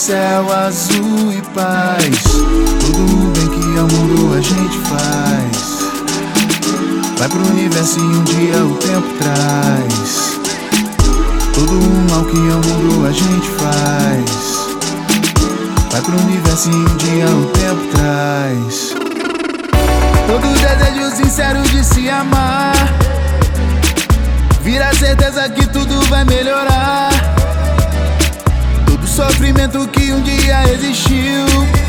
céu azul e paz. Tudo bem que ao mundo a gente faz. Vai pro universo e um dia o tempo traz. Todo o mal que ao mundo a gente faz. Vai pro universo e um dia o tempo traz. Todo desejo sincero de se amar vira certeza que tudo vai melhorar. Todo sofrimento que um dia existiu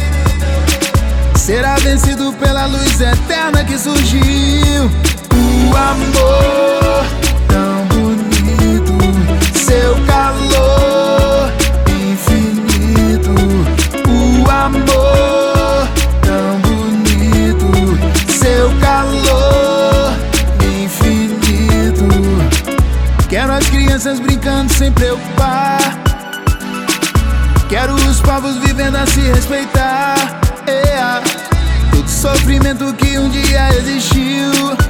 será vencido pela luz eterna que surgiu. O amor tão bonito, seu calor infinito. O amor tão bonito, seu calor infinito. Quero as crianças brincando sem preocupar. Quero os povos vivendo a se respeitar. Todo sofrimento que um dia existiu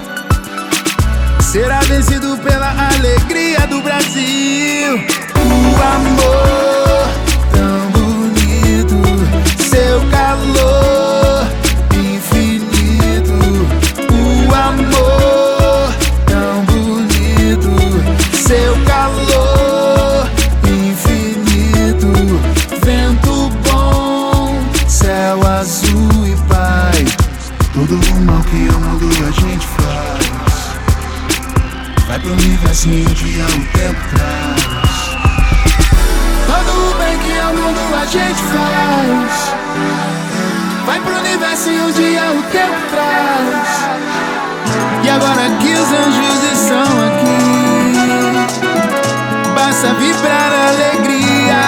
será vencido pela alegria do Brasil. O amor tão bonito, seu calor infinito. O amor tão bonito, seu calor infinito. Vento bom, céu azul e paz. Todo o mal que ao mundo a gente faz. Vai pro universo e um dia o tempo traz. Todo o bem que ao mundo a gente faz. Vai pro universo e um dia o tempo traz. E agora que os anjos estão aqui, basta vibrar a alegria.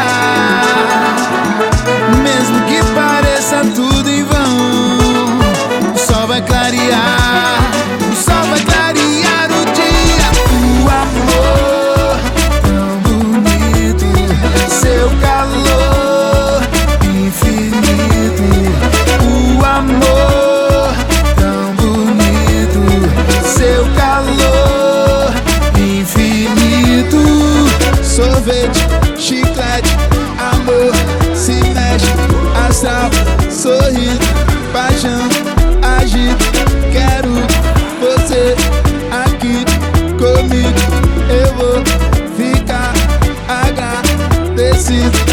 Mesmo que pareça tudo em vão, o sol vai clarear, o sol vai clarear o dia. O amor tão bonito, seu calor infinito. O amor tão bonito, seu calor infinito. Sorvete, chiclete, amor, se mexe, astral, sorriso, paixão, agito. Quero você aqui comigo. Eu vou ficar agradecido.